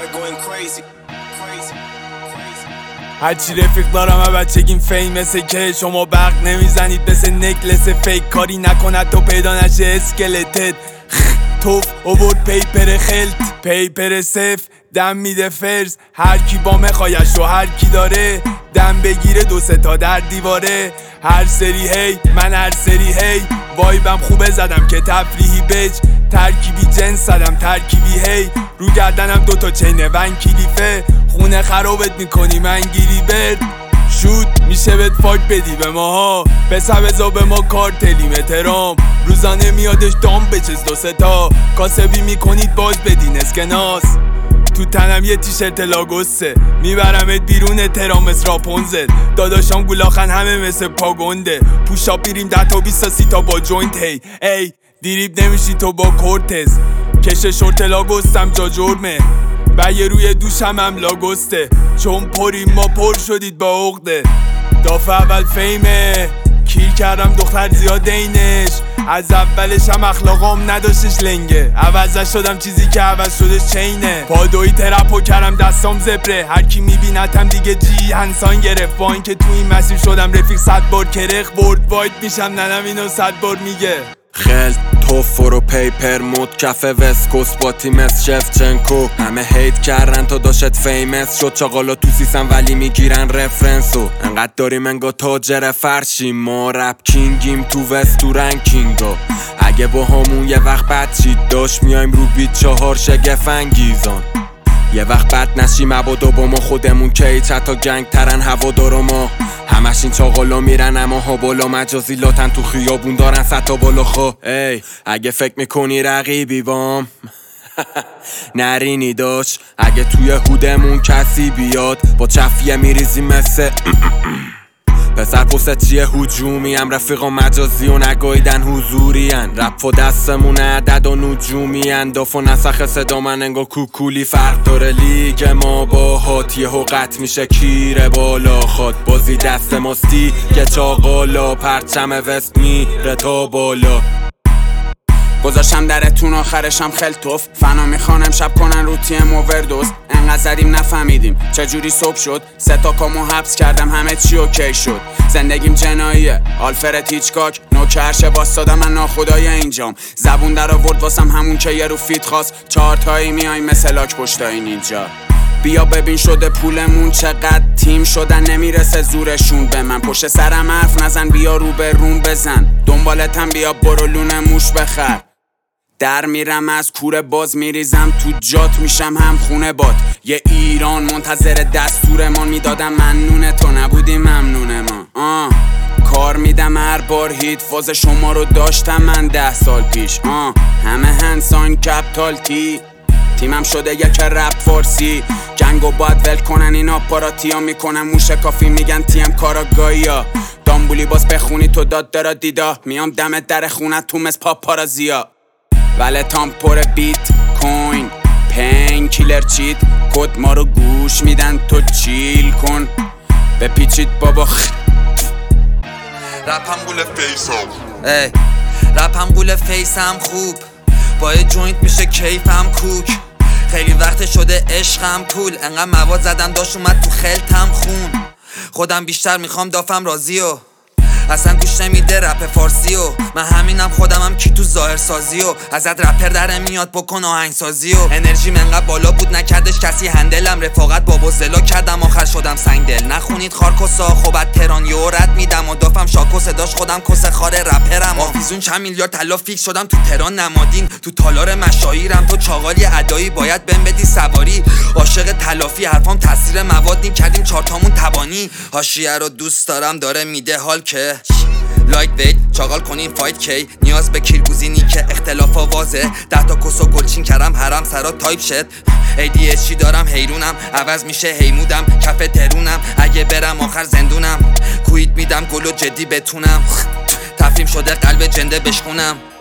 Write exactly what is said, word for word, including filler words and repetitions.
هرچی رفیق دارم و بچگیم فیم مثل که شما برق نمیزنید مثل نکلس فیک، کاری نکند تو پیدا نشه اسکلتت توف اوورد پیپر خلط پیپر صف دم میده فرز، هر کی با مخایش و هر کی داره دم بگیره دو سه تا در دیواره. هر سری هی من هر سری هی وایبم خوبه زدم که تفریحی بج، ترکیبی جنس زدم ترکیبی هی رو گردنم دوتا چینه ون کلیفه، خونه خرابت میکنی من گیری برد شود میشه بهت فاک بدی به ماها بسبزا به ما کارتلیم احترام روزانه میادش دام بچز دو سه تا کاسبی میکنید باز بدین اسکناس تو تنم یه تیشرت لاگوسه میبرمت بیرون ترامس راپونزل داداشام گولاخن همه مثل پاگونده پوشا بیریم ده تا بیست تا سی تا با جوینت هی ای دیریب نمیشی تو با کورتز کش شورت لاگوستم جا جرمه و یه روی دوشم هم لاگوسته چون پریم ما پر شدید با عقده دافع اول فیمه کیر کردم دختر زیاد اینش از اولش هم اخلاقام نداشتش لنگه عوضش شدم چیزی که عوض شدش چینه پادوی ترپو کردم دستام زبره هر کی میبینتم دیگه جی هنسان گرفت با این که تو این مسیر شدم رفیق صد بار کرخ برد واید میشم ننم اینو صد بار میگه خلط توفر و پیپر مود کف وسکوس با تیمس شفچنکو همه هیت کردن تا داشت فیمس شد چاقالا تو سیسن ولی میگیرن رفرنسو انقدر داریم انگا تاجر فرشیم ما رپ کینگیم تو وست تو رنکینگا اگه با همون یه وقت بد چید داشت میایم رو بیت چهار شگف انگیزان یه وقت بد نشیم مبادا با ما خودمون کی چتا گنگ ترن هوادارا ما همش این چاقالا میرن اما ها بالا مجازی لاتن تو خیابون دارن ستا بالا خوا ای اگه فکر میکنی رقیبی بام نرینی داشت اگه توی هودمون کسی بیاد با چفیه میریزی مثل پسر پست چیه هجومی هم رفیقا مجازی و نگایدن حضوری هن رپ و دستمون عدد و نجومی هن داف و نسخ صدا من انگا کوکولی فرق داره لیگ ما با هات یه حقت میشه کیره بالا خواد بازی دست ماستی که چاقالا پرچم وست میره تا بالا گذاشتم درتون آخرشم خلطوف فنا میخوانم شب کنن رو تیم اووردوز انقدر زدیم نفهمیدیم چجوری صبح شد سه تا کامو حبس کردم همه چی اوکی شد زندگیم جناییه آلفرد هیچکاک نوکرشه باستادم من ناخدای اینجام زبون در آورد واسم همون که یه رو فیت خواست چهار تایی میای مثل لاک پشتای نینجا بیا ببین شده پولمون چقدر تیم شدن نمیرسه زورشون به من پشت سرم حرف نزن بیا رو به روم بزن دنبالتم بیا برو لونه موش بخر در میرم از کوره باز میریزم تو جات میشم هم خونه باد یه ایران منتظر دستورمان میدادم ممنونه تو نبودی ممنون ما آه کار میدم هر بار هیت فاز شما رو داشتم من ده سال پیش آه همه هنسان کپتال تی تیمم شده یک رپ فارسی جنگو باید ول کنن این آپاراتی ها میکنن موشه کافی میگن تیم کاراگاهی ها دامبولی باز بخونی تو داد دارا دیدا میام دمت در خونت تو مس پاپارازیا ولی تام پر بیت کوین پین کیلر چیت کد ما رو گوش میدن تو چیل کن بپیچید بابا خ رپم گول فیسم ای رپم گول فیسم خوب با یه جوینت میشه کیفم کوک خیلی وقت شده عشقم پول انقدر مواد زدم داشت اومد تو خلطم خون خودم بیشتر میخوام دافم راضی و اصلا گوش نمیده رپ فارسی و من همینم خودمم کی تو ظاهر سازی و ازت رپر در میاد بکن آهنگ سازی و انرژی منقدر بالا بود نکردش کسی هندلم رفاقت بابا زلا کردم آخر شدم سنگ دل نخونید خارکوسا خوبت تران یو رد میدم و دافم شاکو صداش خودم کس خار رپرم آفیزون چند میلیارد طلا فیکس شدم تو تران نمادین تو تالار مشاهیرم تو چاقالی ادایی باید بهم بدی سواری عاشق تلافی حرفام تاثیر مواد نیم کردیم چارتامون تبانی حاشیه رو دوست دارم داره میده حال که لایک ویت چاقال کنین فایت کی نیاز به کیرگوزینی که اختلاف آوازه ده تا کسو گلچین کردم حرم سرا تایپ شد ای دی اچ چی دارم حیرونم عوض میشه هیمودم کف ترونم اگه برم آخر زندونم کویت میدم گلو جدی بتونم تفریم شده قلب جنده بشکونم